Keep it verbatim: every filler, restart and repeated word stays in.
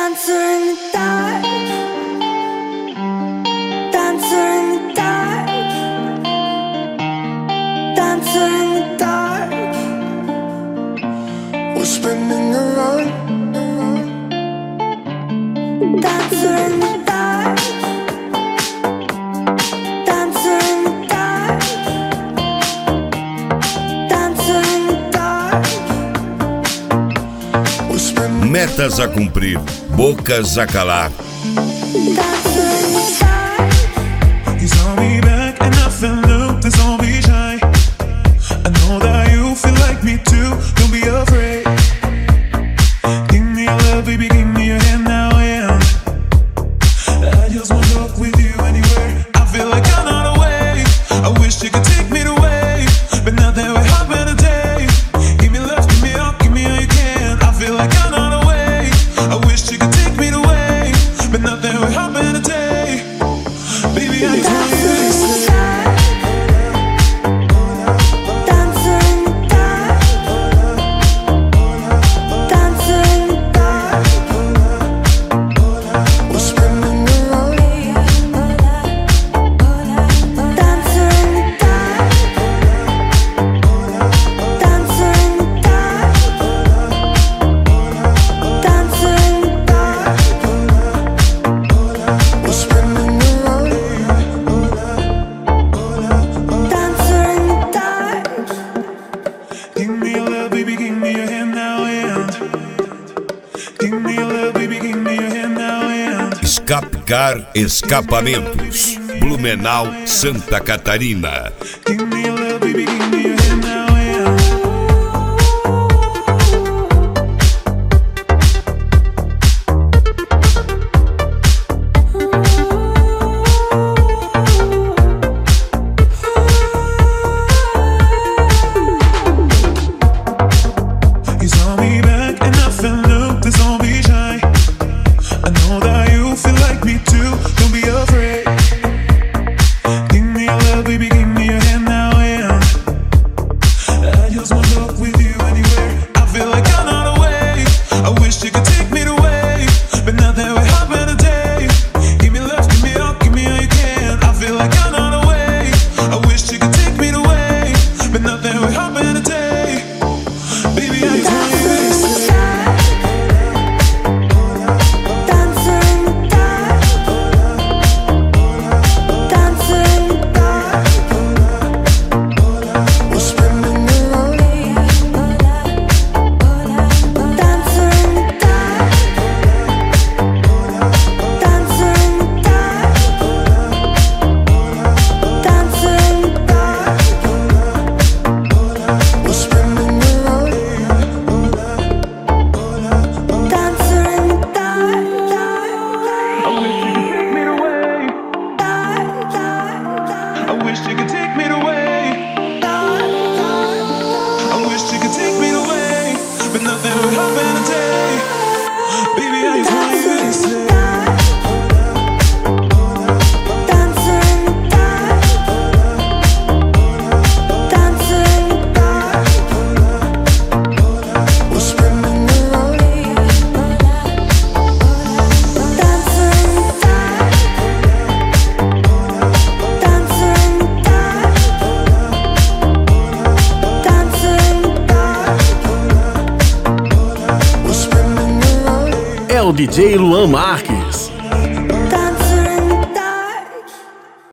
Dancer in the dark, dancer in the dark, dancer in the dark. We're spinning around, dancer in the dark, dancer in the dark, dancer in the dark. We're spinning. Metas a cumprir, bocas a calar. You saw me back and I fell loop, let's all be shy. I know that you feel like me too, don't be afraid. Give me your love, baby, give me your hand now, yeah. I just wanna talk with you anywhere. I feel like I'm on a wave. I wish you could take me away, but now that we're having a day. Give me love, give me up, give me all you can. I feel like I'm on a wave. I wish you could take me away, but now that we're having a day. Baby, I just want you to stay. Dancer in the dark, dancer in the dark. We're spinning around. Dancer in the dark, dancer in the dark, dancer in the dark. We're spinning around. Dancer in the dark. Give me your love, baby, give me your hand now, and give me your love, baby, give me your hand now, and Escapcar Escapamentos, Blumenau, Santa Catarina. give me your love, baby, give me your hand now, and you saw me back and I fell loop, let's all be shy. I know that you feel like me too, don't be afraid. Give me your love, baby, give me your hand now, and I just wanna talk with you anywhere. I feel like I'm on a wave. I wish you could take me away, but now that we're having a day. Give me love, give me up, give me all you can. I feel like I'm on a wave. I wish you could take me away, but now that we're having a day. Baby, I just want you to stay. Dancer in the dark, dancer in the dark. We're spinning around. Dancer in the dark, dancer in the dark, dancer in the dark. We're spinning around. Dancer in the dark, I wish you could take me away. I wish you could take me away, but nothing will happen today. Baby, I just want you to stay. dancer in the dark, dancer in the dark. We're spinning around. Dancer in the dark, dancer in the dark, dancer in the dark. We're spinning around. É o D J Luan Marques.